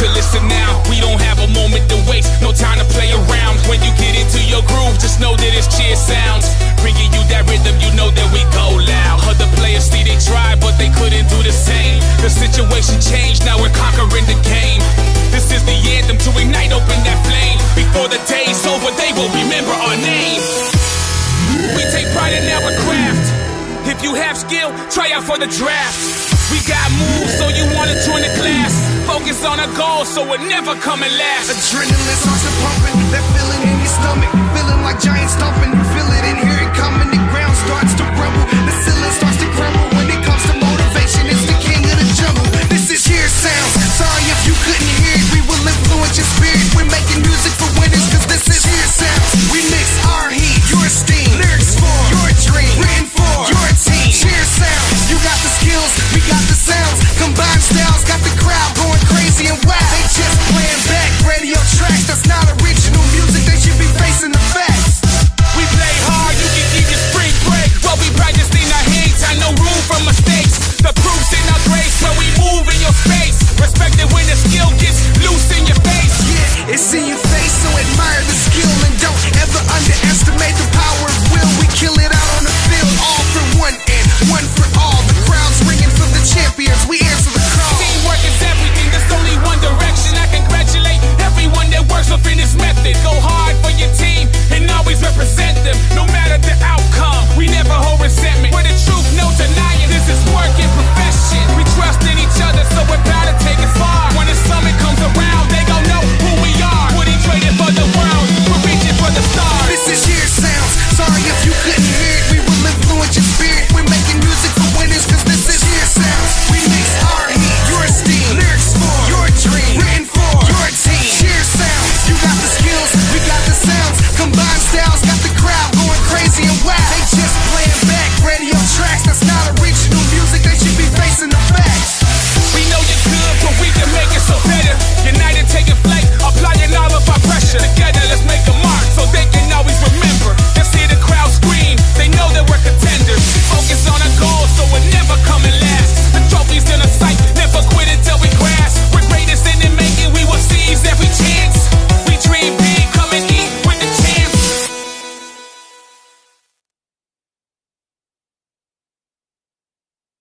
to listen now. We don't have a moment to waste, no time to play around. When you get into your groove, just know that it's cheer sounds. Bringing you that rhythm, you know that we go loud. Other players see they tried, but they couldn't do the same. The situation changed, now we're conquering the game. This is the anthem to ignite, open that flame. Before the day's over, they will remember our name. We take pride in our craft. If you have skill, try out for the draft. We got moves, so you wanna join the class. Focus on a goal, so we're never coming last. Adrenaline starts to pumping, that feeling in your stomach. Feeling like giants stomping, you feel it and hear it coming. The ground starts to rumble, the ceiling starts to crumble. When it comes to motivation, it's the king of the jungle. This is cheer sound.